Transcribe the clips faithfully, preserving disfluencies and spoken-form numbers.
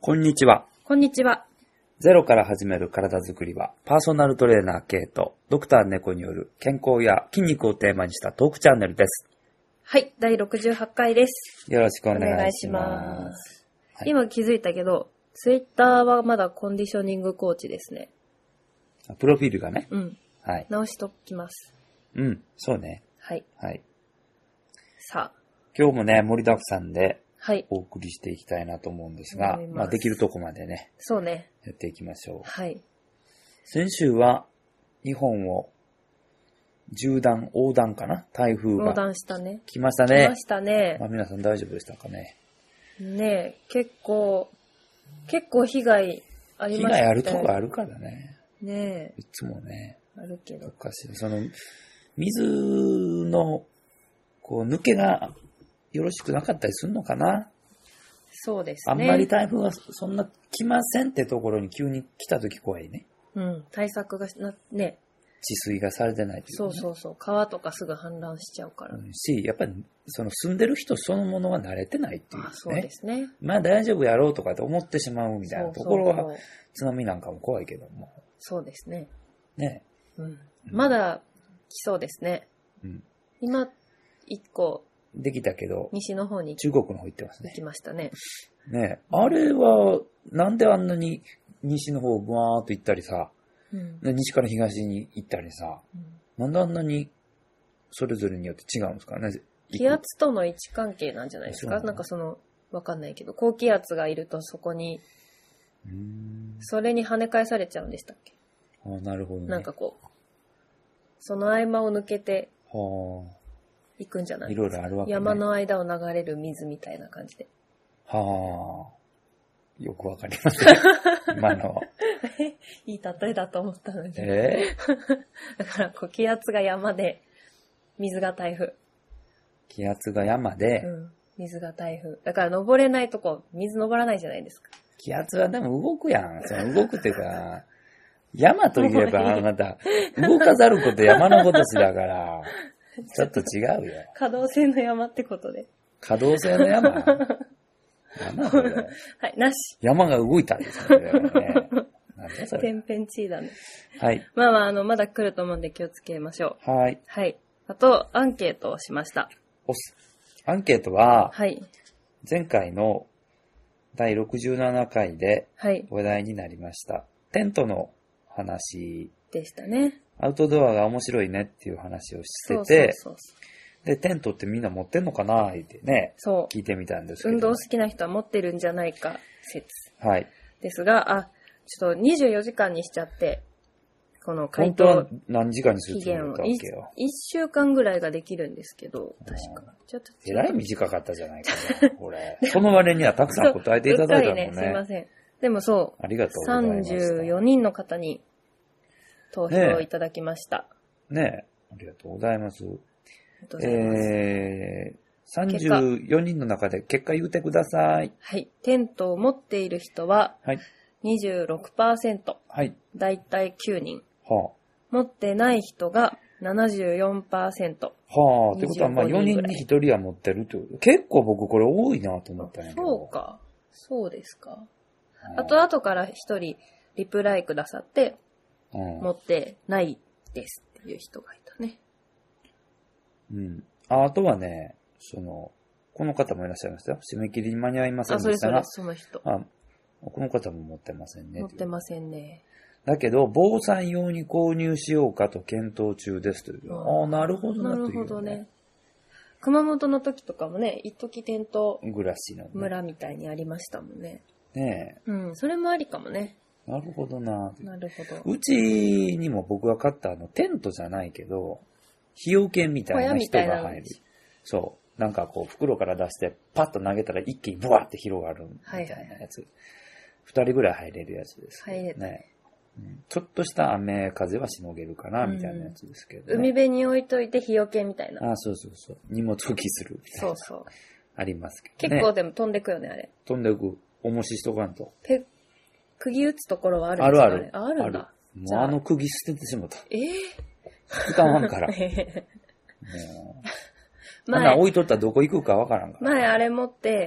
こんにちは。 こんにちは。 ゼロから始める体づくりは、パーソナルトレーナー K とドクター猫による健康や筋肉をテーマにしたトークチャンネルです。 はい、だいろくじゅうはちかいです。 よろしくお願いします。 お願いします。はい、今気づいたけど、ツイッターはまだコンディショニングコーチですね。 プロフィールがね。 うん。はい。直しときます。 うん、そうね。 はい。 はい。 さあ。 今日もね、盛りだくさんで、 はい。 お送りしていきたいなと思うんですが、まあできるとこまでね。 そうね。 やっていきましょう。 はい。 先週は、日本を縦断、横断かな台風が。 横断したね。 来ましたね。 来ましたね。 まあ皆さん大丈夫でしたかね。 ねえ、結構、結構被害ありましたね。 被害あるとこあるからね。 ねえ。 いつもね。 あるけど。 おかしい。その、水の、こう、抜けがよろしくなかったりするのかな。 そうですね。 あんまり台風がそんな来ませんってところに急に来たとき怖いね。 うん。対策がな、ね。 治水がされてないという、ね。 そうそうそう。川とかすぐ氾濫しちゃうから。 うん、し、やっぱり、その住んでる人そのものは慣れてないっていう、ね。 あ、そうですね。 まあ大丈夫やろうとかって思ってしまうみたいなところは、そうそうそう津波なんかも怖いけども。 そうですね。 ね。 うん。まだ来そうですね。 うん。 今、一個。 できたけど。 西の方に。 中国の方行ってますね。 行きましたね。 ね。あれは、なんであんなに西の方をブワーっと行ったりさ、うん、西から東に行ったりさ、うん、なんであんなにそれぞれによって違うんですかね。 気圧との位置関係なんじゃないですか。なんかその、わかんないけど、高気圧がいるとそこに、うーんそれに跳ね返されちゃうんでしたっけ。 ああ、なるほどね。 なんかこう、その合間を抜けて、 はあ。 行くんじゃないですか。 いろいろあるわけね。 山の間を流れる水みたいな感じで。 はあ。よくわかりません。今のは。 いい例えだと思ったのに。 えー、 だからこう気圧が山で、水が台風。 気圧が山で、 うん、水が台風。だから登れないとこ、水登らないじゃないですか。 気圧はでも動くやん。その動くっていうか、山といえばあなた、動かざること山のことしだから、ちょっと違うよ。 可動性の山ってことで。 可動性の山山これはい、なし。 山が動いたんですよね。なんだそれ。 天変地異だね。 はい。 まあまあ、あの、まだ来ると思うんで気をつけましょう。はい。 はい。あと、アンケートをしました。 おす。アンケートは、 はい。 前回のだいろくじゅうななかいで話題になりました。はい、テントの話。 でしたね。 アウトドアが面白いねっていう話をしてて、そうそうそうそうで、テントってみんな持ってんのかなーってね、そう聞いてみたんですけど。 運動好きな人は持ってるんじゃないか説。 はい。 ですが、あ、ちょっとにじゅうよじかんにしちゃって、この回答本当は何時間にするつもりだったわけよ。 いっしゅうかんぐらいができるんですけど、確か。 ちょっとえらい短かったじゃないかな、これ。その割にはたくさん答えていただいたもんね。 ね、すいません。でもそう、 ありがとうございます。 さんじゅうよにんの方に投票いただきました。 ねえ、ねえありがとうございます。ありがとうございます。えー、さんじゅうよにんの中で結果言うてください。 はい。テントを持っている人は、 はい。 にじゅうろくパーセント。 はい。 だいたいきゅうにん。 はあ。 持ってない人が ななじゅうよんパーセント。 はあ。ってことは、まあよにんにひとりは持ってるってこと。結構僕これ多いなと思ったんやけど。 そうか。そうですか。はあ、あと、後からひとりリプライくださって、うん、持ってないですっていう人がいたね。 うん。あ、あとはね、その、この方もいらっしゃいましたよ。締め切りに間に合いませんでしたが。 あ、それそれ、その人。 あ、この方も持ってませんね。 持ってませんね。 だけど、防災用に購入しようかと検討中ですという。ああ、なるほどな、ね。なるほどね。 熊本の時とかもね、一時テント暮らしの村みたいにありましたもんね。 ねえ。うん、それもありかもね。 なるほどな。 なるほど。 うちにも僕が買ったあの、テントじゃないけど、日よけみたいな人が入る。そう。なんかこう、袋から出して、パッと投げたら一気にブワーって広がるみたいなやつ。二、はいはい、人ぐらい入れるやつです、ね。入れる。ね。ちょっとした雨風はしのげるかなみたいなやつですけど、ね、 海辺に置いといて日よけみたいな。 ああ、そうそうそう。荷物置きするみたいな。 そうそう。 ありますけどね。結構でも飛んでくよね、あれ。 飛んでく。重ししとかんと。 ペ釘打つところはあるんですか、ね、あるある。あるんだ。 もうあの釘捨ててしまった。 ええー、使わんから。もう。前置いとったらどこ行くかわからんから。 前あれ持って、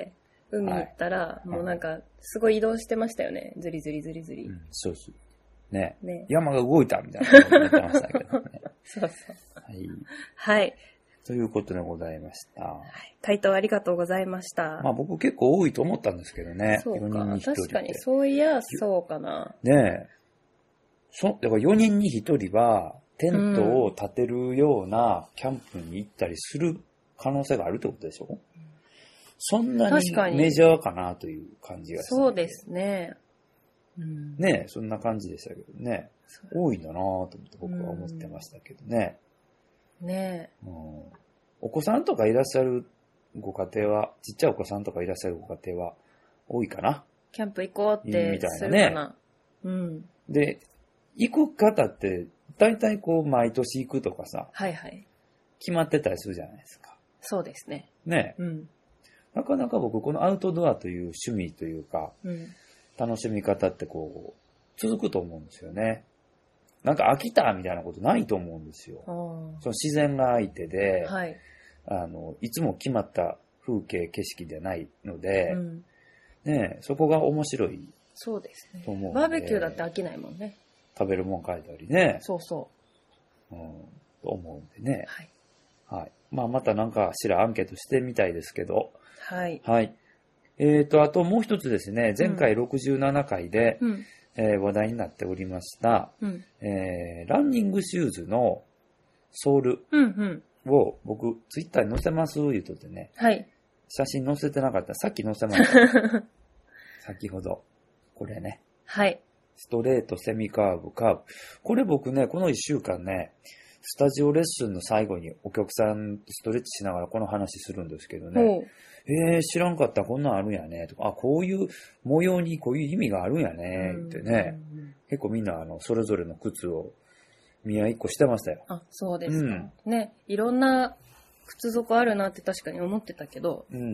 海行ったら、はい、もうなんか、すごい移動してましたよね。ずりずりずりずり。うん、 そうそう。ね。ね。山が動いたみたいなこと言ってましたけどね。 そうそう。 はい。 はい。 ということでございました。はい。回答ありがとうございました。 まあ僕結構多いと思ったんですけどね。 そうか。よにんにひとり確かに、そういや、そうかな。 ねえ。そ、だからよにんにひとりは、テントを建てるようなキャンプに行ったりする可能性があるってことでしょ、うん、そんなにメジャーかなという感じがする。 そうですね。 うん、ねえ、そんな感じでしたけどね。多いんだなぁと思って僕は思ってましたけどね。 うん、ねえ、 うん。お子さんとかいらっしゃるご家庭は、ちっちゃいお子さんとかいらっしゃるご家庭は多いかな。 キャンプ行こうってするかな。 みたいなね。うん。で、行く方って、大体こう、毎年行くとかさ。 はいはい。 決まってたりするじゃないですか。 そうですね。 ねえ。うん。なかなか僕、このアウトドアという趣味というか、うん、楽しみ方ってこう、続くと思うんですよね。なんか飽きたみたいなことないと思うんですよ。その自然が相手で、はい、あの、いつも決まった風景、景色でないので、うん、ねえ、そこが面白い。 そうですね。バーベキューだって飽きないもんね。 食べるもん変えたりね。 そうそう。 うん、と思うんでね。はい。はい。まあ、またなんかしらアンケートしてみたいですけど。 はい。 はい。えっと、あともう一つですね、前回ろくじゅうななかいで、うんえー、話題になっておりました、うんえー、ランニングシューズのソールを僕、ツイッターに載せます言うとってね。はい。写真載せてなかった。さっき載せました。先ほど。これね。 はい。 ストレート、セミカーブ、カーブ。これ僕ね、この一週間ね、スタジオレッスンの最後にお客さんとストレッチしながらこの話するんですけどね。えー、知らんかったこんなんあるんやね。とか、あ、こういう模様にこういう意味があるんやね。ってね。結構みんなあの、それぞれの靴を見合いっこしてましたよ。 あ、そうですか。うん、ね、いろんな靴底あるなって確かに思ってたけど、うん。うん、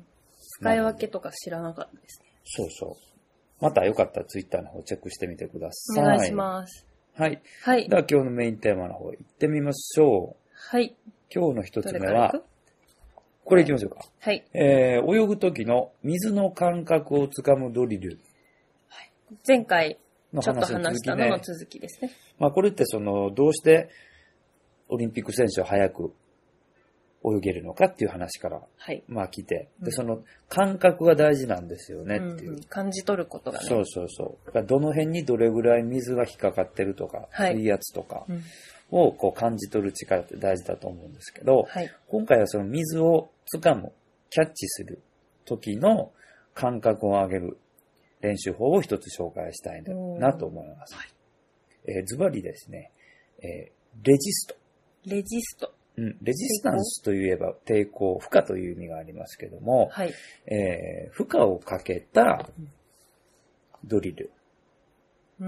使い分けとか知らなかったですね。 そうそう。またよかったらツイッターの方チェックしてみてください。 お願いします。 はい。はい。では今日のメインテーマの方行ってみましょう。 はい。 今日の一つ目は、これ行きましょうか。 はい。 えー、泳ぐ時の水の感覚をつかむドリル。 はい。前回、ちょっと話したのの続きですね。 まあこれってその、どうしてオリンピック選手は早く泳げるのかっていう話から、はい、まあ来て、で、その感覚が大事なんですよねっていう。うんうん、 感じ取ることがね。 そうそうそう。どの辺にどれぐらい水が引っかかってるとか、はい、水圧とかをこう感じ取る力って大事だと思うんですけど、はい、今回はその水を掴む、キャッチする時の感覚を上げる練習法を一つ紹介したいなと思います。はい、えー、ズバリですね、えー、レジスト。 レジスト。 うん、レジスタンスといえば抵抗、負荷という意味がありますけども、はい、えー、負荷をかけたドリル。 うん。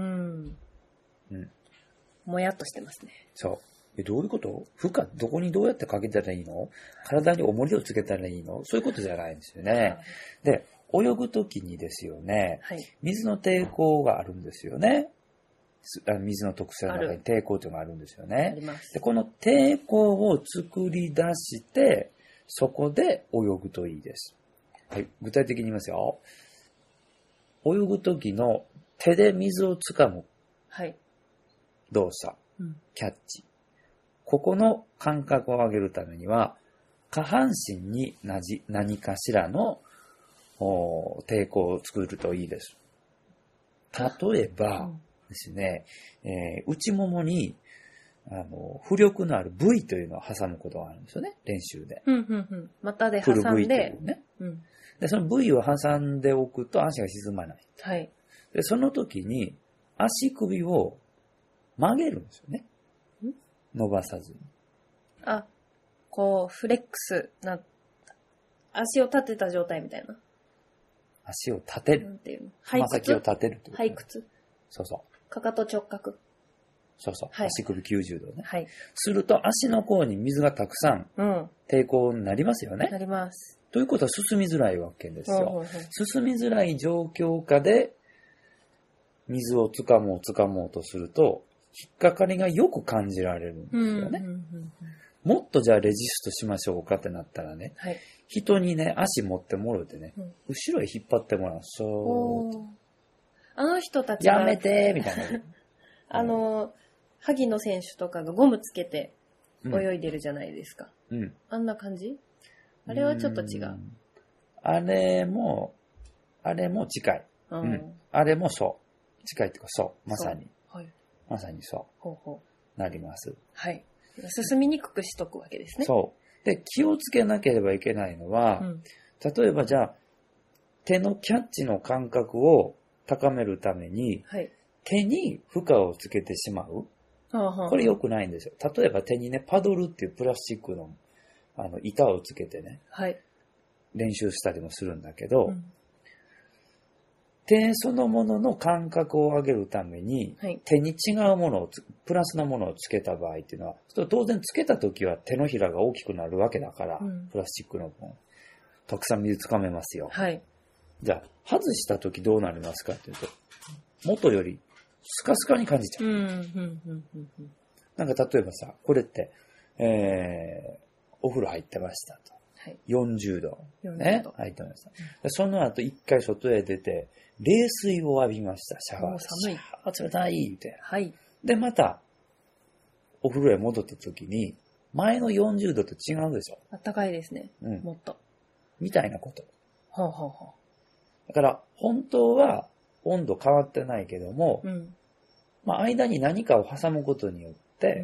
うん。もやっとしてますね。 そう。え、どういうこと？負荷どこにどうやってかけたらいいの？体に重りをつけたらいいの？そういうことじゃないんですよね。はい、で、泳ぐときにですよね、はい、水の抵抗があるんですよね。水の特性の中に抵抗というのがあるんですよね。で、この抵抗を作り出して、そこで泳ぐといいです。はい。具体的に言いますよ。泳ぐときの手で水を掴む動作、はいうん、キャッチ。ここの感覚を上げるためには、下半身に何かしらの抵抗を作るといいです。例えば、うんですね、えー、内ももに、あの、浮力のある V というのを挟むことがあるんですよね、練習で。 うんうんうん。股で挟んで。 フル V というね。うん。で、その V を挟んでおくと足が沈まない。 はい。 で、その時に足首を曲げるんですよね。ん伸ばさずに。 あ、こう、フレックスな、足を立てた状態みたいな。 足を立てる。なんていうの？つま先を立てるってこと、 ね。背屈。 そうそう。 かかと直角。 そうそう。はい、足首きゅうじゅうどね。はい。すると足の甲に水がたくさん抵抗になりますよね。 なります。 ということは進みづらいわけですよ。うん、進みづらい状況下で水を掴もう掴もうとすると引っかかりがよく感じられるんですよね。うんうんうんうん、もっとじゃあレジストしましょうかってなったらね、はい、 人にね、足持ってもろってね、うん、後ろへ引っ張ってもらう。そう。 あの人たちが。 やめてーみたいな。 あの、萩野選手とかがゴムつけて泳いでるじゃないですか。うん。あんな感じ？あれはちょっと違う。うあれも、あれも近い。うん。うん、あれもそう。近いっていうかそう。まさに。はい。まさにそう。ほうほう。なります。 はい。進みにくくしとくわけですね。 そう。で、気をつけなければいけないのは、うん、例えばじゃあ、手のキャッチの感覚を高めるために、はい、手に負荷をつけてしまう。はあはあ、これ良くないんですよ。例えば手にね、パドルっていうプラスチックの、あの、板をつけてね、はい、練習したりもするんだけど、うん、手そのものの感覚を上げるために、はい、手に違うものをつ、プラスなものをつけた場合っていうのは、当然つけた時は手のひらが大きくなるわけだから、うん、プラスチックの分、たくさん水つかめますよ。はい、じゃあ、外した時どうなりますかっていうと、元よりスカスカに感じちゃう。うんうんうんうん、なんか例えばさ、これって、えー、お風呂入ってましたと。はい、よんじゅうど。よんじゅうど。ね、入ってました。うん、その後一回外へ出て、冷水を浴びました、シャワー。寒い。あ、冷たいって。はい。で、また、お風呂へ戻った時に、前のよんじゅうどと違うでしょ。 あったかいですね。うん。もっと。 みたいなこと。はあ、はあはあ、だから、本当は温度変わってないけども、うん、まあ、間に何かを挟むことによって、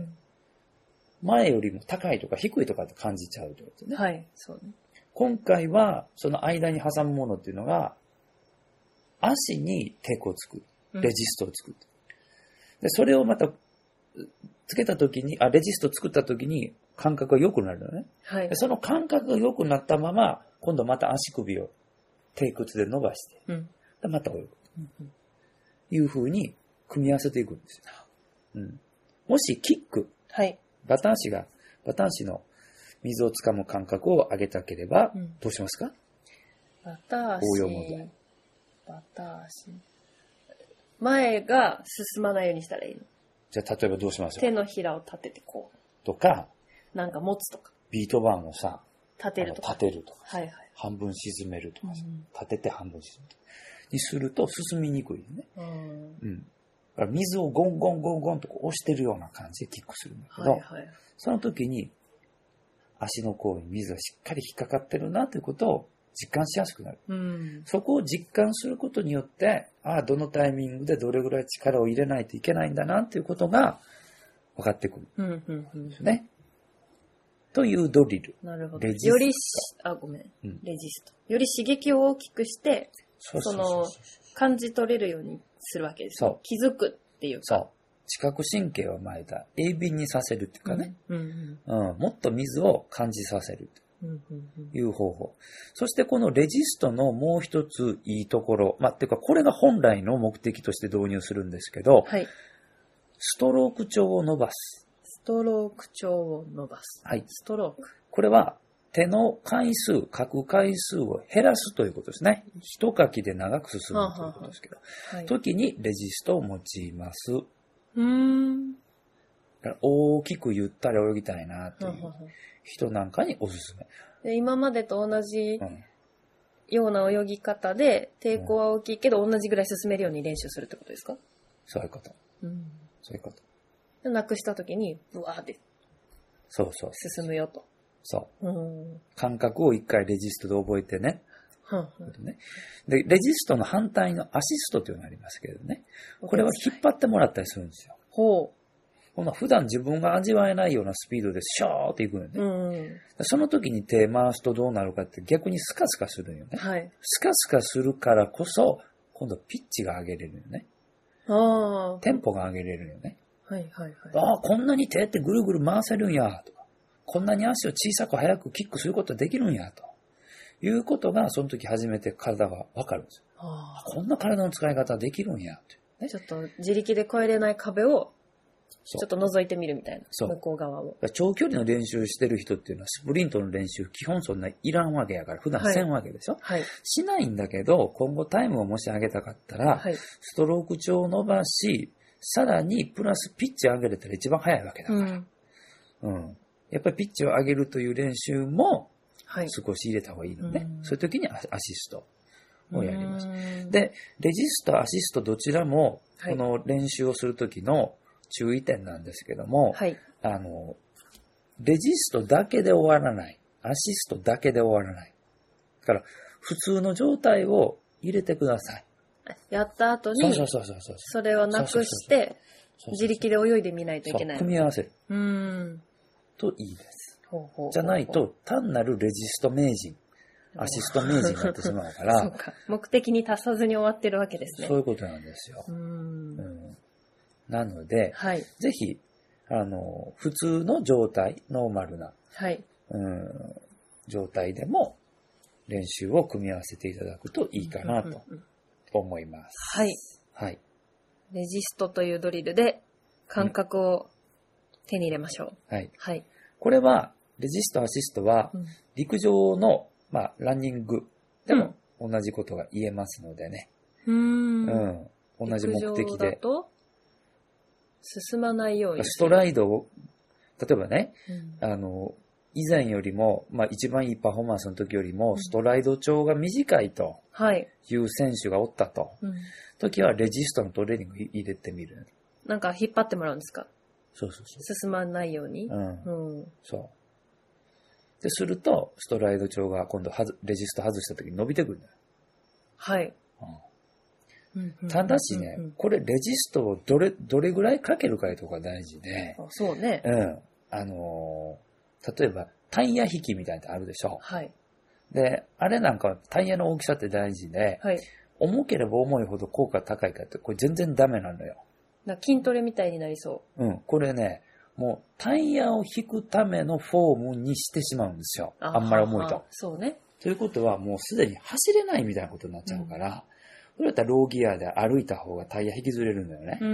うん、前よりも高いとか低いとかって感じちゃうってことね。はい、そうね。今回は、その間に挟むものっていうのが、足に抵抗を作る。レジストを作る。うん、で、それをまた、つけたときに、あ、レジストを作ったときに感覚が良くなるのね。はい。でその感覚が良くなったまま、今度また足首を低屈で伸ばして、うん、でまた泳ぐ。うんうん、いう風に組み合わせていくんですよ。うん、もしキック、はい、バタ足が、バタ足の水をつかむ感覚を上げたければ、うん、どうしますか？ バタ足。応用問題。バタ足。前が進まないようにしたらいいの？ じゃあ例えばどうしましょう？ 手のひらを立ててこう。とか、 なんか持つとか。 ビート板をさ、 立てるとか。 立てるとか。はいはい。半分沈めるとか、うん、立てて半分沈めるにすると進みにくいよね。うん。うん。だから水をゴンゴンゴンゴンとこう押してるような感じでキックするんだけど、はいはい、その時に足の甲に水がしっかり引っかかってるなということを実感しやすくなる。うん、そこを実感することによって、ああ、どのタイミングでどれぐらい力を入れないといけないんだなということが分かってくるんですね。というドリル。 なるほど。レジスト。よりし、あ、ごめん。うん、レジスト。より刺激を大きくして、そうそうそうそう、その、感じ取れるようにするわけです。そう。気づくっていうか。そう。 知覚神経を前だ。鋭敏にさせるっていうかね。うんうんうんうん、もっと水を感じさせるという方法。そしてこのレジストのもう一ついいところ。まあ、っていうかこれが本来の目的として導入するんですけど、はい、ストローク調を伸ばす。 ストローク調を伸ばす。はい。ストローク。 これは手の回数、書く回数を減らすということですね。一書きで長く進むということですけど。はあはあ、はい、時にレジストを用います。うーん。だから大きくゆったり泳ぎたいなという人なんかにおすすめ。 で今までと同じような泳ぎ方で抵抗は大きいけど同じぐらい進めるように練習するってことですか？ そういうこと。うん、そういうこと。 なくしたときにブワーってそうそう進むよと。 そう。うん、感覚を一回レジストで覚えてね。うんうんね、で、レジストの反対のアシストというのがありますけどね。これは引っ張ってもらったりするんですよ。ほう。この普段自分が味わえないようなスピードでシャーっていくのね。うん、その時に手回すとどうなるかって逆にスカスカするよね。はい。スカスカするからこそ、今度ピッチが上げれるよね。ああ。テンポが上げれるよね。はいはいはい。ああ、こんなに手ってぐるぐる回せるんや、とか。こんなに足を小さく速くキックすることができるんや、ということが、その時初めて体がわかるんですよ。ああ、こんな体の使い方できるんや、と、 ね。ちょっと自力で越えれない壁を、ちょっと覗いてみるみたいな。そう。向こう側を。 長距離の練習してる人っていうのは、スプリントの練習、基本そんないらんわけやから、普段せんわけでしょ。はい。しないんだけど、今後タイムをもし上げたかったら、はい、ストローク調を伸ばし、さらにプラスピッチ上げれたら一番速いわけだから。うん。うん、やっぱりピッチを上げるという練習も少し入れた方がいいので、そういう時にアシストをやります。 うんで、レジスト、アシストどちらも、この練習をする時の注意点なんですけども、 はい、 あの、レジストだけで終わらない。アシストだけで終わらない。だから、普通の状態を入れてください。 やった後に、 そうそうそうそうそうそれをなくして、自力で泳いでみないといけない。 組み合わせる。 うん。 といいです。 ほうほうほうほうじゃないと、単なるレジスト名人、アシスト名人になってしまうから。 そうか。目的に達さずに終わってるわけですね。 そういうことなんですよ。 うんうん、なので、 はい、 ぜひ、あの、普通の状態、ノーマルな、 はい、 うん、状態でも練習を組み合わせていただくといいかなと思います。 はい。 はい。 レジストというドリルで感覚を手に入れましょう。 はい。 はい。 これは、レジスト、アシストは、陸上の、まあ、ランニングでも同じことが言えますのでね。 うん。 うん。同じ目的で。 陸上だと進まないように。 ストライドを、例えばね、 うん、 あの、以前よりも、まあ一番いいパフォーマンスの時よりも、ストライド長が短いという選手がおったと。 うん、 時はレジストのトレーニング入れてみる。 なんか引っ張ってもらうんですか？ そうそうそう。 進まないように。 うん。 うん、 そう。で、すると、ストライド長が今度はず、レジスト外した時に伸びてくるんだよ。 はい。 うん、ただしね、これレジストをどれ、どれぐらいかけるかいうとこが大事で。 そうね。 うん。あのー、例えば、タイヤ引きみたいなのあるでしょ。 はい。 で、あれなんかタイヤの大きさって大事で、 はい。 重ければ重いほど効果高いかって、これ全然ダメなのよ。 な筋トレみたいになりそう。 うん。これね、もうタイヤを引くためのフォームにしてしまうんですよ。あんまり重いと。 そうね。 ということはもうすでに走れないみたいなことになっちゃうから、うん、それだったらローギアで歩いた方がタイヤ引きずれるんだよね。 うん、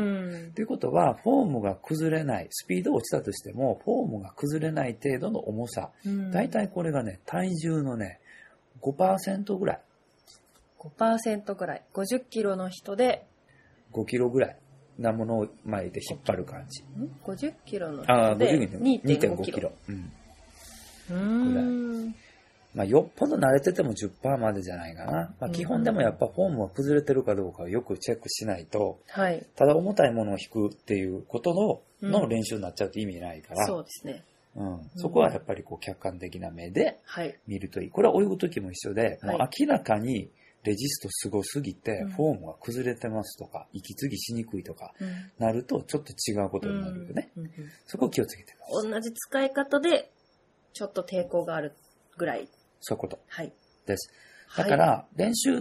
ということは、フォームが崩れない、スピード落ちたとしても、フォームが崩れない程度の重さ。うん、だいたいこれがね、体重のね、ごパーセントぐらい。 ごパーセントぐらい。ごじゅっキロの人で、 ごキロぐらいなものを巻いて引っ張る感じ。 ごじゅっキロの人でにてんごキロ。 うん。 うーん。 まあ、よっぽど慣れてても じゅっパーセント までじゃないかな。まあ、基本でもやっぱフォームが崩れてるかどうかをよくチェックしないと、 はい、 ただ重たいものを引くっていうことの、の練習になっちゃうと意味ないから、 うん、そうですね。 うん、そこはやっぱりこう客観的な目で見るといい。これは泳ぐときも一緒で、はい、もう明らかにレジストすごすぎて、フォームが崩れてますとか、息継ぎしにくいとか、なるとちょっと違うことになるよね。うんうんうん、そこを気をつけてください。 同じ使い方で、ちょっと抵抗があるぐらい。 そういうこと。 はい。 です。だから、練習って、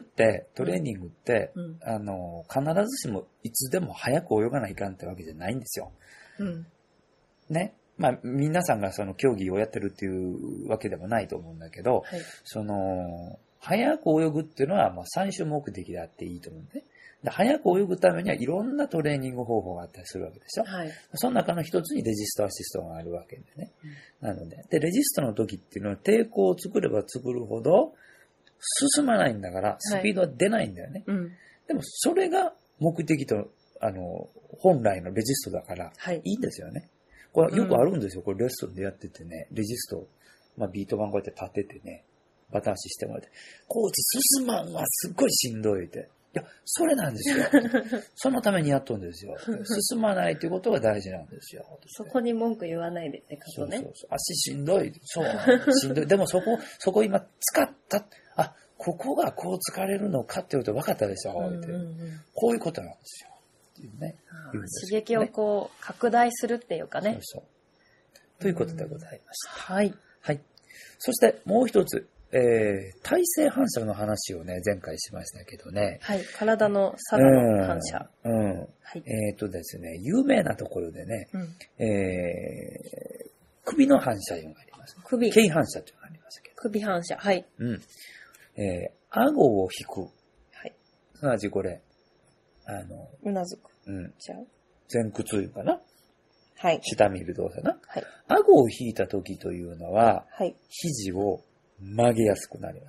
トレーニングって、うん、あの、必ずしもいつでも早く泳がないかんってわけじゃないんですよ。 うん。 ね。まあ、皆さんがその競技をやってるっていうわけでもないと思うんだけど、はい、その、早く泳ぐっていうのは、まあ、最終目的であっていいと思うんでね。で早く泳ぐためにはいろんなトレーニング方法があったりするわけでしょ。はい、その中の一つにレジスト、アシストがあるわけでね。うん、なので、で、レジストの時っていうのは抵抗を作れば作るほど進まないんだから、スピードは出ないんだよね。はいうん、でも、それが目的と、あの、本来のレジストだから、いいんですよね。これよくあるんですよ。これレッスンでやっててね、レジスト、まあ、ビート板こうやって立ててね、バタ足してもらって、コーチ進まんはすっごいしんどいって。いや、それなんですよ。そのためにやっとるんですよ。進まないということが大事なんですよ。 そこに文句言わないでってことね。 そうそうそう。足しんどい。そう。しんどい。でもそこ、そこ今使った。あ、ここがこう疲れるのかっていうこと分かったでしょ。うんうんうん、こういうことなんですよ。っていうね、 刺激をこう、拡大するっていうかね。 そうそう。ということでございました。 はい。 はい。そしてもう一つ。えー、体勢反射の話をね、前回しましたけどね。 はい。体の差の反射。 うん。うん、はい、えっとですね、有名なところでね、うん、えー、首の反射いうのがあります。 首。 頸反射というのがありますけど。 首反射。はい。 うん。えー、顎を引く。 はい。 すなわちこれ、あの、 うなずく。 うん。 じゃあ前屈いうかな。 はい。 下見る動作な。 はい。 顎を引いた時というのは、 はい。 肘を曲げやすくなります。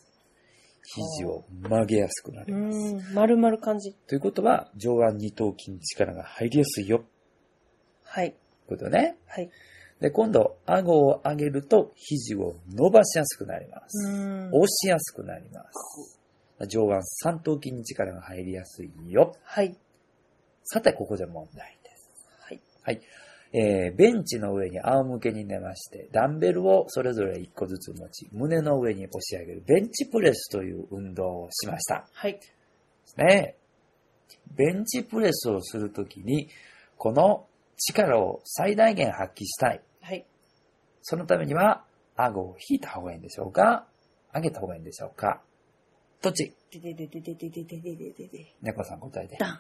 肘を曲げやすくなります。 うん、丸々感じ。 ということは、上腕二頭筋に力が入りやすいよ。 はい。 ということね。 はい。 で、今度、顎を上げると、肘を伸ばしやすくなります。押しやすくなります。上腕三頭筋に力が入りやすいよ。 はい。 さて、ここで問題です。 はい。 はい。えー、ベンチの上に仰向けに寝まして、ダンベルをそれぞれいっこずつ持ち、胸の上に押し上げるベンチプレスという運動をしました。 はい。 ですね。ベンチプレスをするときに、この力を最大限発揮したい。 はい。 そのためには、顎を引いた方がいいんでしょうか、上げた方がいいんでしょうか。どっち？ ででででででででででで。 猫さん答えて。 はい。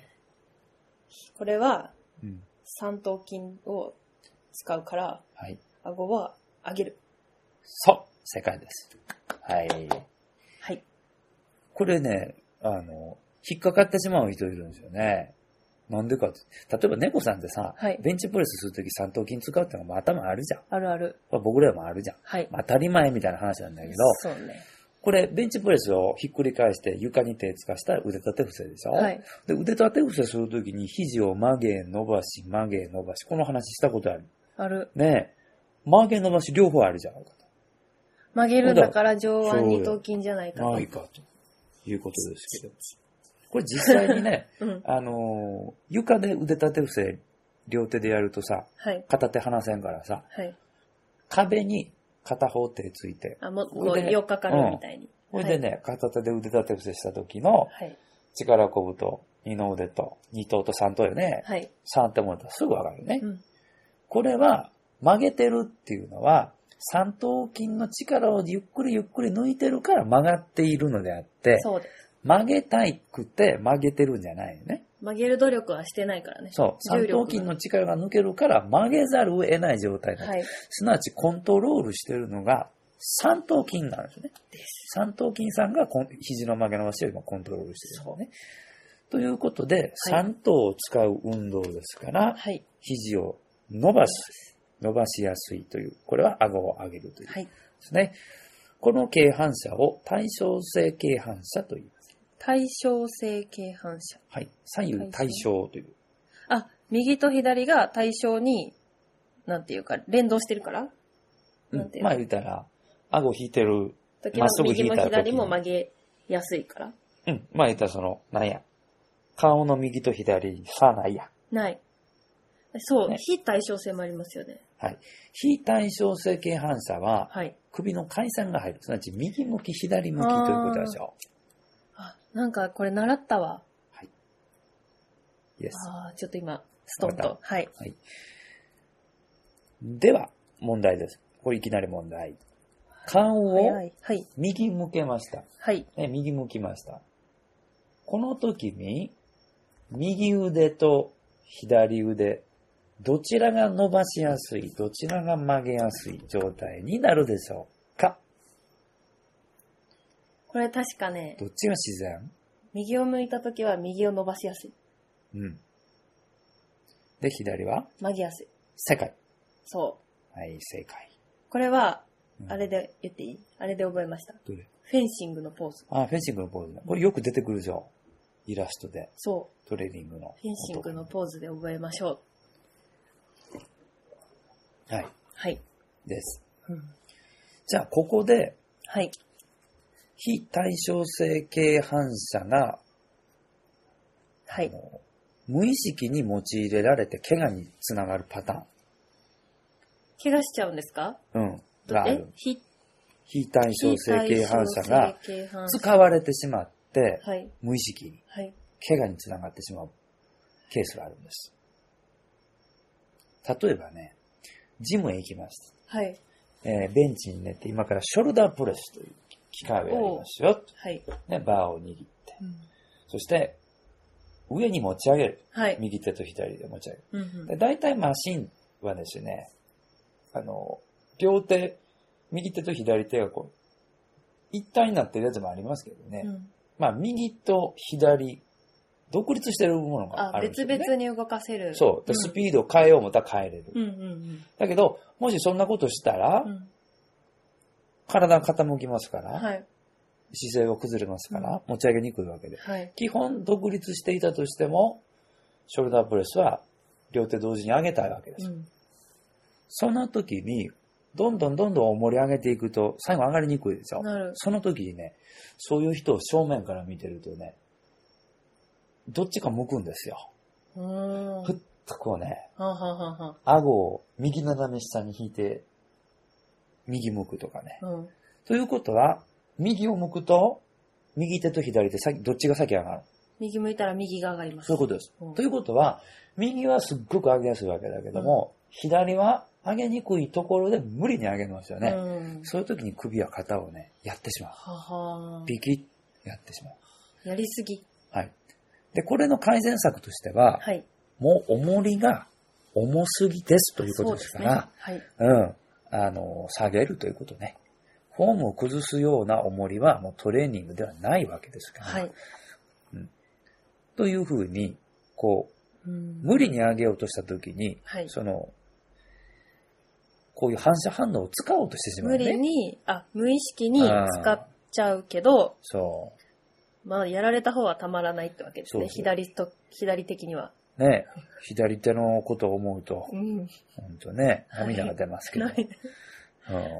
これは、 うん、 三頭筋を使うから、 はい、 顎は上げる。 そう、正解です。はい。 はい。 これね、あの、引っかかってしまう人いるんですよね。なんでかって。例えば猫さんってさ、はい、ベンチプレスするとき三頭筋使うってのが頭あるじゃん。 あるある。 僕らもあるじゃん。 はい。 当たり前みたいな話なんだけど、 そうね。 これ、ベンチプレスをひっくり返して床に手つかしたら腕立て伏せでしょ、 はい、 で、腕立て伏せするときに肘を曲げ、伸ばし、曲げ、伸ばし。この話したことある。 ある。 ねえ。曲げ、伸ばし両方あるじゃん。 曲げるんだから上腕二頭筋じゃないかと。 ないかということですけど。これ実際にね、 うん、 あのー、床で腕立て伏せ両手でやるとさ、 はい、 片手離せんからさ、 はい、 壁に片方手ついて。 あ、もう、こう、よっかかるみたいに。 これでね、はい、片手で腕立て伏せした時の、力こぶと二の腕と二頭と三頭よね。 はい。 触ってもらったらすぐわかるね、 うん。 これは、曲げてるっていうのは、三頭筋の力をゆっくりゆっくり抜いてるから曲がっているのであって、 そうです。 曲げたいくて曲げてるんじゃないよね。 曲げる努力はしてないからね。 そう。三頭筋の力が抜けるから曲げざるを得ない状態だ、はい。すなわちコントロールしてるのが三頭筋なんですね。三頭筋さんが肘の曲げ伸ばしを今コントロールしてるんですね。ということで、はい、三頭を使う運動ですから、はい、肘を伸ばす。伸ばしやすいという、これは顎を上げるというですね。はい、この軽反射を対称性軽反射と言います。 対称性軽反射。 はい。左右対称という。 あ、右と左が対称に、なんていうか、連動してるから、 うん、なんていうまあ言ったら、顎引いてる、 まっすぐ引いた時右も左も曲げやすいから。 うん。まあ言ったらその、なんや。顔の右と左、差ないや。 ない。そう、ね、非対称性もありますよね。 はい。非対称性軽反射は、 はい、 首の回旋が入る。すなわち右向き、左向きということでしょう。 あ、なんかこれ習ったわ。 はい。イエス。 ああ、ちょっと今、ストンと。はい。 はい。では、問題です。これいきなり問題。顔を右向けました。 はい。 ね、右向きました。この時に、右腕と左腕、どちらが伸ばしやすい、どちらが曲げやすい状態になるでしょうか？ これ確かね。 どっちが自然？ 右を向いたときは右を伸ばしやすい。 うん。で、左は？ 曲げやすい。 正解。 そう。 はい、正解。 これは、あれで言っていい？あれで覚えました。 どれ？ フェンシングのポーズ。 あ、フェンシングのポーズね。これよく出てくるじゃん。イラストで。 そう。 トレーニングの。 フェンシングのポーズで覚えましょう。 はい。 はい。 です。 うん、 じゃあ、ここで、 はい。 非対称性軽反射が、 はい。 無意識に用いられて怪我につながるパターン。 怪我しちゃうんですか？ うん。がある。 非非対称性軽反射が使われてしまって、 はい、 無意識に怪我につながってしまうケースがあるんです。例えばね、ジムへ行きました。 はい。 えー、ベンチに寝て、今からショルダープレスという機械をやりますよ。 はい。 ね、バーを握って。 うん、 そして、上に持ち上げる。 はい。 右手と左で持ち上げる。 うんうん、 で大体マシンはですね、あの、両手、右手と左手がこう、一体になってるやつもありますけどね。うん、まあ、右と左、独立してるものがあるんですよね。 あ、別々に動かせる。 そう。で、スピードを変えようもたら変えれる。 うんうんうん、 だけど、もしそんなことしたら、うん、体が傾きますから、 はい、 姿勢が崩れますから、うん、持ち上げにくいわけで、 はい。 基本独立していたとしても、ショルダープレスは両手同時に上げたいわけです。うん、 その時に、どんどんどんどん盛り上げていくと、最後上がりにくいでしょ。 なる。 その時にね、そういう人を正面から見てるとね、どっちか向くんですよ。 うーん。 ふっとこうね、 はあ、はあはは顎を右斜め下に引いて、右向くとかね。 うん、 ということは、右を向くと、右手と左手先、どっちが先上がる？ 右向いたら右が上がります。 そういうことです。 うん、 ということは、右はすっごく上げやすいわけだけども、うん、左は上げにくいところで無理に上げますよね。うん、そういう時に首や肩をね、やってしまう。 ははビキッやってしまう。 やりすぎ。 はい。で、これの改善策としては、はい、もう重りが重すぎですということですから、ね、はい、うん。あの、下げるということね。フォームを崩すような重りはもうトレーニングではないわけですから。はい。うん、というふうに、こう、うん無理に上げようとしたときに、はい、その、こういう反射反応を使おうとしてしまう、ね。 無理に、あ、無意識に使っちゃうけど、 そう。 まあ、やられた方はたまらないってわけですね。そうそう左と、左的には。 ね左手のことを思うと、うん、本当ね、涙が出ますけど。はいうん、はい。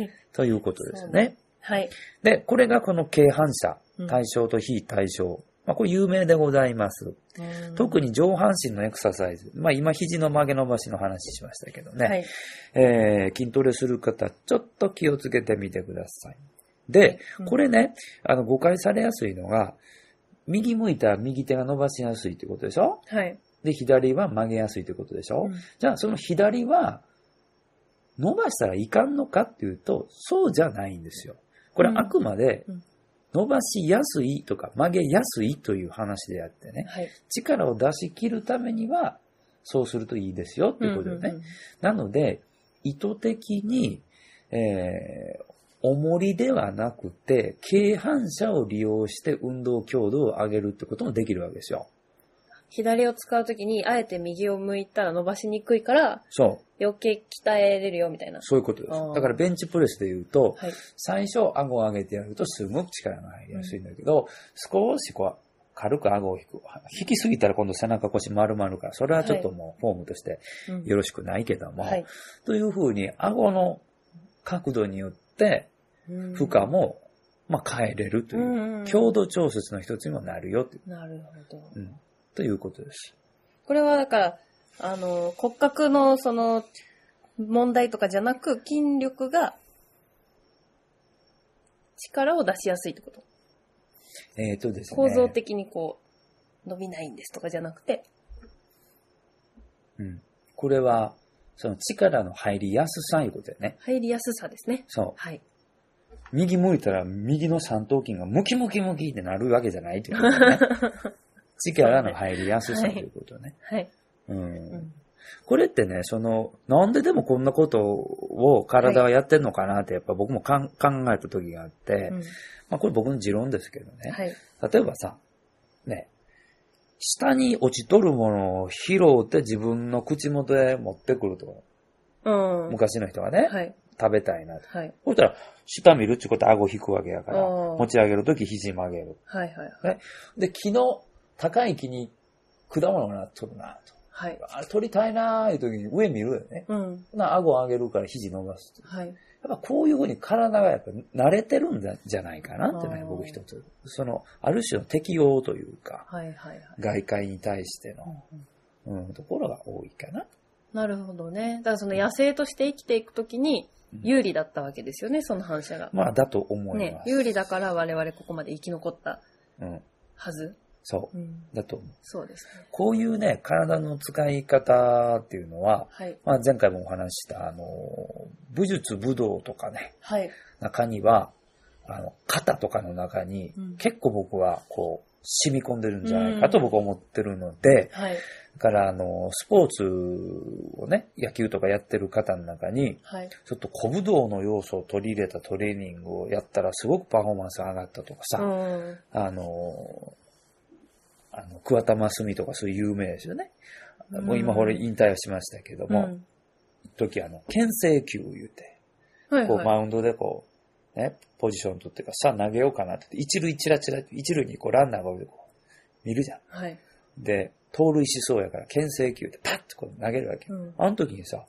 ということですね。 はい。 で、これがこの軽反射、対称と非対称。うんまあ、これ有名でございます。特に上半身のエクササイズ。まあ、今肘の曲げ伸ばしの話しましたけどね。はいえー、筋トレする方、ちょっと気をつけてみてください。で、これね、あの誤解されやすいのが、右向いたら右手が伸ばしやすいってことでしょはい。で、左は曲げやすいってことでしょ、うん、じゃあ、その左は、伸ばしたらいかんのかっていうと、そうじゃないんですよ。これはあくまで、伸ばしやすいとか曲げやすいという話であってね、はい、力を出し切るためには、そうするといいですよっていうことよね。うんうんうん、なので、意図的に、えー、重りではなくて、軽反射を利用して運動強度を上げるってこともできるわけですよ。 左を使うときに、あえて右を向いたら伸ばしにくいから、そう。余計鍛えれるよみたいな。 そういうことです。だからベンチプレスで言うと、はい、最初顎を上げてやるとすごく力が入りやすいんだけど、うん、少しこう、軽く顎を引く。引きすぎたら今度背中腰丸まるから、それはちょっともうフォームとしてよろしくないけども、はい、というふうに顎の角度によって負荷も、まあ、変えれるという、うん、強度調節の一つにもなるよという。 なるほど。 うんということです。 これはだから、あの、骨格のその問題とかじゃなく、筋力が力を出しやすいってこと？ えっとですね。 構造的にこう、伸びないんですとかじゃなくて。 うん。これは、その力の入りやすさいうことだよね。 入りやすさですね。 そう。 はい。 右向いたら右の三頭筋がムキムキムキってなるわけじゃないっていうことね。力の入りやすさということね。はい。はいうんうん、これってね、その、なんででもこんなことを体はやってんのかなってやっぱ僕もかん考えた時があって、うん、まあこれ僕の持論ですけどね。はい、例えばさ、ね、下に落ちとるものを拾って自分の口元へ持ってくると。うん、昔の人はね、はい、食べたいなと。はい、そしたら、下見るってことは顎引くわけやから、持ち上げるとき肘曲げる。はいはいはいね、で、木の高い木に果物がなっとるなと。はい。あれ取りたいなーいう時に上見るよね。うん。な、顎上げるから肘伸ばす。はい。やっぱこういう風に体がやっぱ慣れてるんじゃないかなってね、僕一つ。その、ある種の適応というか、はいはいはい。外界に対しての、うん、うん、ところが多いかな。 なるほどね。だからその野生として生きていくときに有利だったわけですよね、その反射が。 まあ、だと思います。 ね、有利だから我々ここまで生き残ったはず。うんそう、うん。だと思う。 そうですね。 こういうね、体の使い方っていうのは、はい、まあ、前回もお話した、あの、武術武道とかね、はい、中には、あの、型とかの中に、うん、結構僕は、こう、染み込んでるんじゃないかと僕は思ってるので、はい、だから、あの、スポーツをね、野球とかやってる方の中に、はい、ちょっと古武道の要素を取り入れたトレーニングをやったらすごくパフォーマンス上がったとかさ、うん、あの、あの、桑田真澄とかそういう有名ですよね。うん、もう今これ引退はしましたけども、うん、時あの、牽制球言うて、はいはい、こうマウンドでこう、ね、ポジション取ってか、さあ投げようかなって、一塁チラチラ、一塁にこうランナーがこう見るじゃん。はい、で、盗塁しそうやから牽制球ってパッとこう投げるわけ。うん、あの時にさ、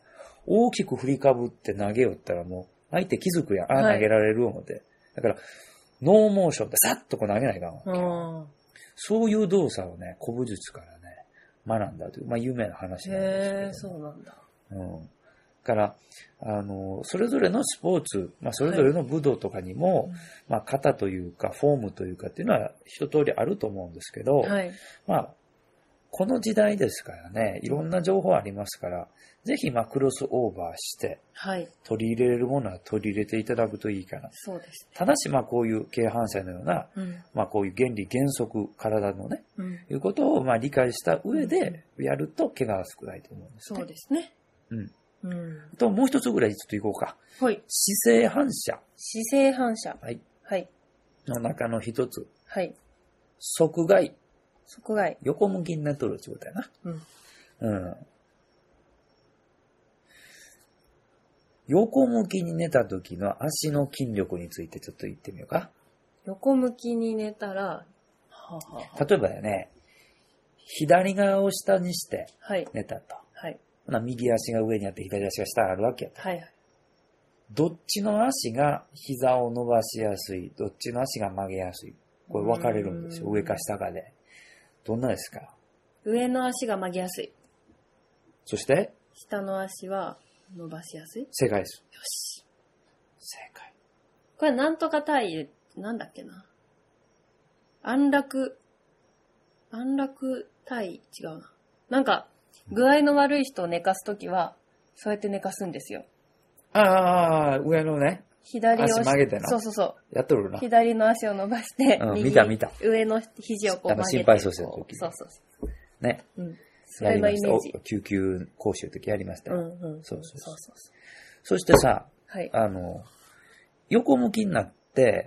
大きく振りかぶって投げよったらもう相手気づくやん。ああ、 はい投げられる思って。だから、ノーモーションでさっとこう投げないかんわけ。 あそういう動作をね、古武術からね、学んだという、まあ有名な話なんですけど、ね。 へえ、そうなんだ。 うん。だから、あの、それぞれのスポーツ、まあそれぞれの武道とかにも、 はい、 まあ型というかフォームというかっていうのは一通りあると思うんですけど、 はい、 まあ、この時代ですからね、いろんな情報ありますから、ぜひまあクロスオーバーして、取り入れれるものは取り入れていただくといいかな。 そうです、ね。 ただしまあこういう軽反射のような、 うん、 まあこういう原理原則、体のね、 うん、 いうことをまあ理解した上でやると怪我が少ないと思うんですね。 そうですね。 うん。 うん。 あともう一つぐらいちょっといこうか。 はい。 姿勢反射。 姿勢反射。 はい。 はい。 の中の一つ。 はい。 側外。 側外。 横向きになっとるってことやな。 うん。 うん。横向きに寝た時の足の筋力についてちょっと言ってみようか。 横向きに寝たら、はあはあ、例えばだよね、左側を下にして寝たと。 はい。 はい、右足が上にあって左足が下にあるわけやと。 はい。 どっちの足が膝を伸ばしやすい、どっちの足が曲げやすい。これ分かれるんですよ。上か下かで。どんなですか？ 上の足が曲げやすい。 そして下の足は伸ばしやすい。 正解です。 よし。 正解。 これなんとか体、なんだっけな。安楽、安楽体、違うな。なんか、具合の悪い人を寝かすときは、そうやって寝かすんですよ。 ああ、上のね。 左を足曲げてな。 そうそうそう。 やっとるな。 左の足を伸ばして、 うん、見た見た。 上の肘をこう曲げて。 心肺蘇生の時。 そうそうそう。 ね。 うん。それのイメージ。 救急講習の時やりましたよ。 うんうん。 そうそうそう。 そうそうそう。 そしてさ、 はい。 あの、横向きになって、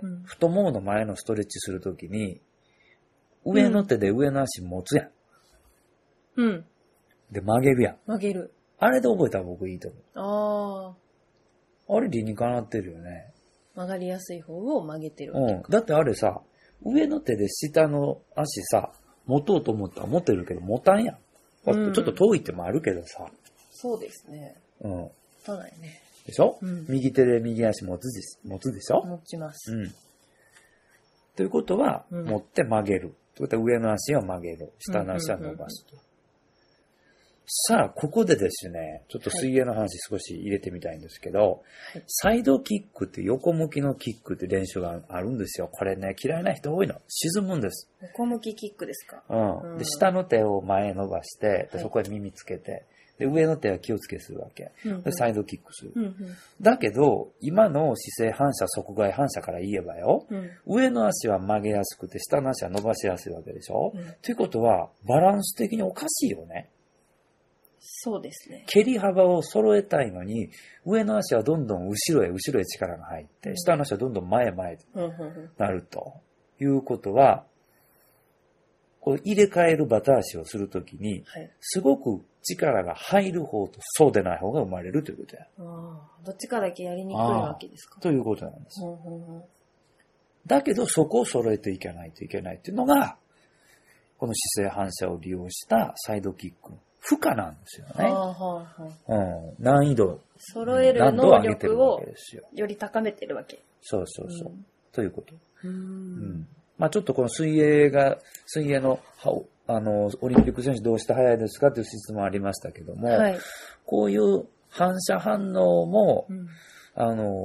うん、 太ももの前のストレッチするときに、上の手で上の足持つやん。 うん。 で、曲げるやん。 曲げる。 あれで覚えたら僕いいと思う。 ああ。 あれ理にかなってるよね。 曲がりやすい方を曲げてるわけか。 うん。だってあれさ、上の手で下の足さ、持とうと思ったら持ってるけど持たんやん。うん、ちょっと遠いってもあるけどさ。 そうですね。 うん。 持たないね。 でしょ、 うん、 右手で右足持つで持つでしょ持ちます。 うん。ということは、うん、持って曲げる。ということは上の足を曲げる。下の足は伸ばすと。さあ、ここでですね、ちょっと水泳の話少し入れてみたいんですけど、はい、サイドキックって横向きのキックって練習があるんですよ。これね、嫌いな人多いの。沈むんです。 横向きキックですか？ うん。うん、で、下の手を前へ伸ばして、でそこで耳つけて、で、上の手は気をつけするわけ。うんうん、で、サイドキックする。うんうん、だけど、今の姿勢反射、側外反射から言えばよ、うん、上の足は曲げやすくて、下の足は伸ばしやすいわけでしょ、うん、ということは、バランス的におかしいよね。 そうですね。 蹴り幅を揃えたいのに、上の足はどんどん後ろへ後ろへ力が入って、うん、下の足はどんどん前へ前へなるということは、こう入れ替えるバタ足をするときに、はい、すごく力が入る方とそうでない方が生まれるということや。 ああ、どっちかだけやりにくいわけですか。 ということなんです。うんうんうん、だけどそこを揃えていかないといけないっていうのが、この姿勢反射を利用したサイドキック。負荷なんですよね。はあはあうん、難易度。 揃える能力をより高めてるわけ。 そうそうそう。うん、ということ。うんうんまあ、ちょっとこの水泳が、水泳の、あの、オリンピック選手どうして速いですかという質問ありましたけども、はい、こういう反射反応も、うん、あの、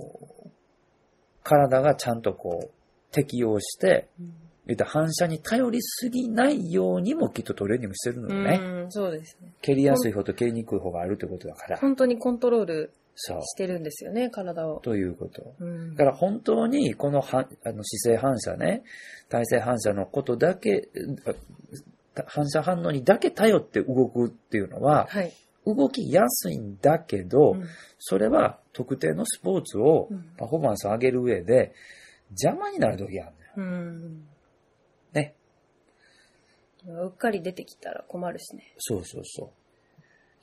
体がちゃんとこう、適応して、うん反射に頼りすぎないようにもきっとトレーニングしてるのよね。 うん、そうですね。 蹴りやすい方と蹴りにくい方があるということだから。 本当にコントロールしてるんですよね、体を。 ということ。うん、だから本当にこのはあの姿勢反射ね、体勢反射のことだけ、反射反応にだけ頼って動くっていうのは、はい、動きやすいんだけど、うん、それは特定のスポーツを、パフォーマンスを上げる上で邪魔になる時があるんだよ。うんね。 うっかり出てきたら困るしね。 そうそうそう。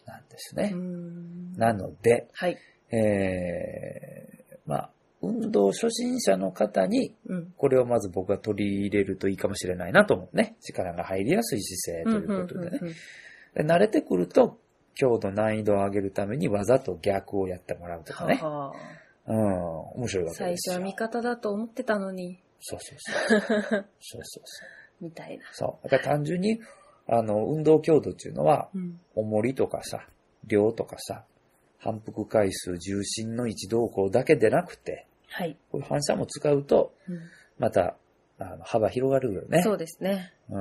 なんですね。なので、はい。えー、まあ、運動初心者の方に、これをまず僕は取り入れるといいかもしれないなと思うね。力が入りやすい姿勢ということでね。で慣れてくると、 強度難易度を上げるためにわざと逆をやってもらうとかね。はあ、うん、面白いわけですよ。 最初は味方だと思ってたのに。 そうそうそう。そうそうそう。 みたいな。 そう。だから単純に、あの、運動強度っていうのは、うん、重りとかさ、量とかさ、反復回数、重心の位置動向だけでなくて、はい。こういう反射も使うと、うん、また、あの、幅広がるよね。 そうですね。 うん。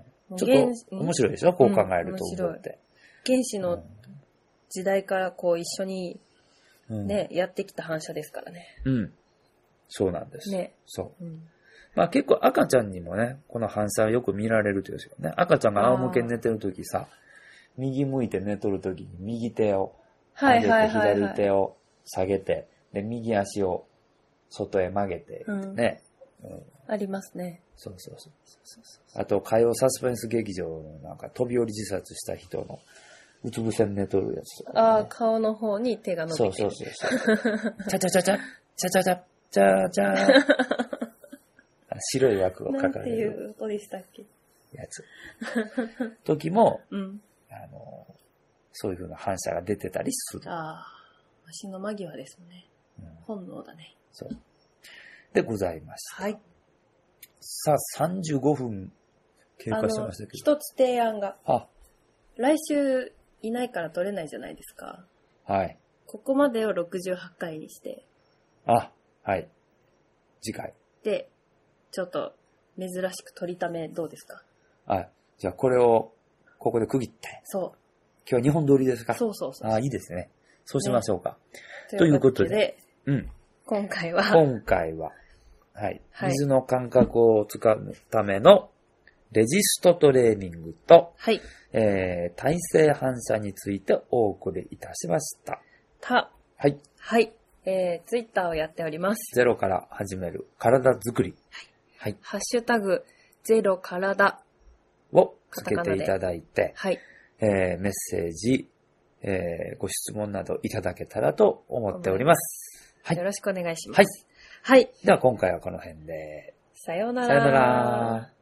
ちょっと面白いでしょ、うん、こう考えると思って。 原子の時代からこう一緒にね、うん、やってきた反射ですからね。 うん。そうなんです。ね。そう。うん、まあ結構赤ちゃんにもね、この反射はよく見られるというですよね。赤ちゃんが仰向けに寝てるときさ、右向いて寝とるときに右手を上げて、左手を下げて、で、右足を外へ曲げて、ね、 うんうん。ありますね。 そうそうそう。あと、火曜サスペンス劇場のなんか飛び降り自殺した人のうつ伏せに寝とるやつとか、ね。 ああ、顔の方に手が伸びてる。 そうそうそうそう。ちゃちゃちゃちゃ、ちゃちゃちゃ、ちゃちゃ。白い枠をかかれる。なんていう音でしたっけやつ。時も、うん、あの、そういう風な反射が出てたりする。 ああ、足の間際ですね。うん、本能だね。 そう。でございました。 はい。 さあ、さんじゅうごふん経過してましたけど。 一つ提案が。あ、来週いないから撮れないじゃないですか。 はい。 ここまでをろくじゅうはちかいにして。 あ、はい。次回。 で、ちょっと珍しく撮りためどうですか？ あ、じゃあこれをここで区切って。 そう。 今日はにほん撮りですか？ そうそうそう。 あ、いいですね。そうしましょうか。ね、ということで。 うん。今回は。 今回は。はい。水の感覚をつかむためのレジストトレーニングと、はい。えー、体勢反射についてお送りいたしました。 た。 はい。 はい。えー、ツイッターをやっております。 ゼロから始める体づくり。 はい。はい。ハッシュタグ、ゼロ体をつけていただいて、 はい。 えー、メッセージ、えー、ご質問などいただけたらと思っております。 はい。よろしくお願いします。 はい。 はい。 では今回はこの辺で。 さようなら。 さようなら。